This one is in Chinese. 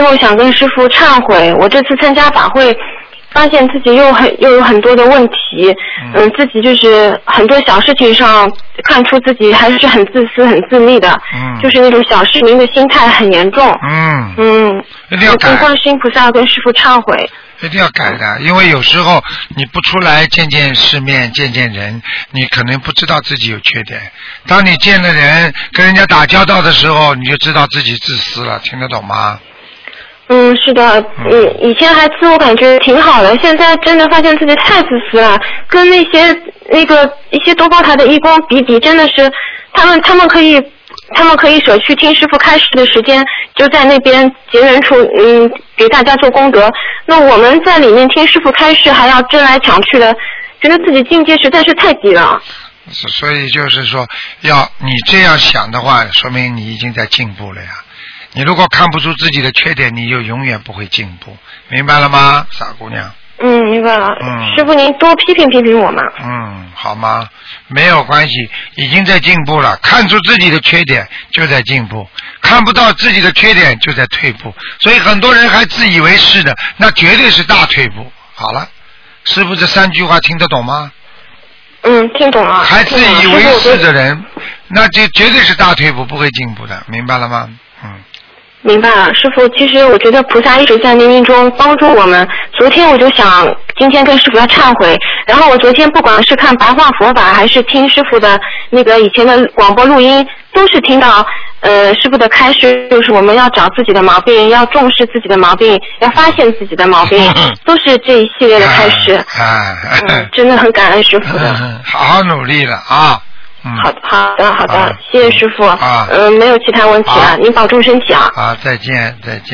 后想跟师父忏悔，我这次参加法会，发现自己又有很多的问题，自己就是很多小事情上看出自己还是很自私、很自利的，就是那种小市民的心态很严重， 一定要改。 跟观世音菩萨跟师父忏悔。 一定要改的，因为有时候你不出来见见世面、见见人，你可能不知道自己有缺点。当你见了人、跟人家打交道的时候，你就知道自己自私了，听得懂吗？ 是的，以前还自我感觉挺好的，现在真的发现自己太自私了，跟一些多宝台的义工比，真的是他们可以舍去听师父开示的时间，就在那边结缘处给大家做功德。那我们在里面听师父开示，还要争来抢去的，觉得自己境界实在是太低了。 所以就是说，要你这样想的话，说明你已经在进步了呀。你如果看不出自己的缺点，你就永远不会进步，明白了吗，傻姑娘？ 明白了。师父您多批评我嘛。 好吗？没有关系，已经在进步了。看出自己的缺点就在进步，看不到自己的缺点就在退步。所以很多人还自以为是的，那绝对是大退步。好了，师父这3句话听得懂吗？ 听懂了。 还自以为是的人，那就绝对是大退步，不会进步的，明白了吗？ 明白了，师父，其实我觉得菩萨一直在冥冥中帮助我们。昨天我就想今天跟师父要忏悔，然后我昨天不管是看白话佛法还是听师父的那个以前的广播录音，都是听到师父的开示，就是我们要找自己的毛病，要重视自己的毛病，要发现自己的毛病，都是这一系列的开示。真的很感恩师父的。 好好努力了啊！ 好的，谢谢师父。没有其他问题了，您保重身体啊。 再见。